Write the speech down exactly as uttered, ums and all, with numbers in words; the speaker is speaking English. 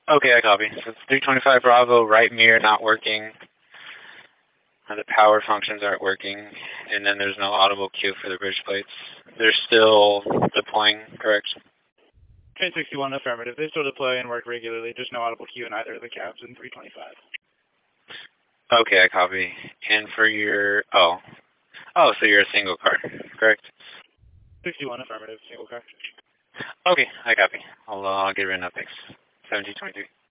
Okay, I copy. So it's three twenty-five Bravo, right mirror not working. Uh, The power functions aren't working, and then there's no audible cue for the bridge plates. They're still deploying, correct? Train sixty-one, affirmative. They still deploy and work regularly. There's no audible cue in either of the cabs in three twenty-five. Okay, I copy. And for your, oh. Oh, so you're a single car, correct? sixty-one, affirmative, single car. Okay, I copy. I'll, uh, I'll get rid of that. Thanks. seventeen twenty-three.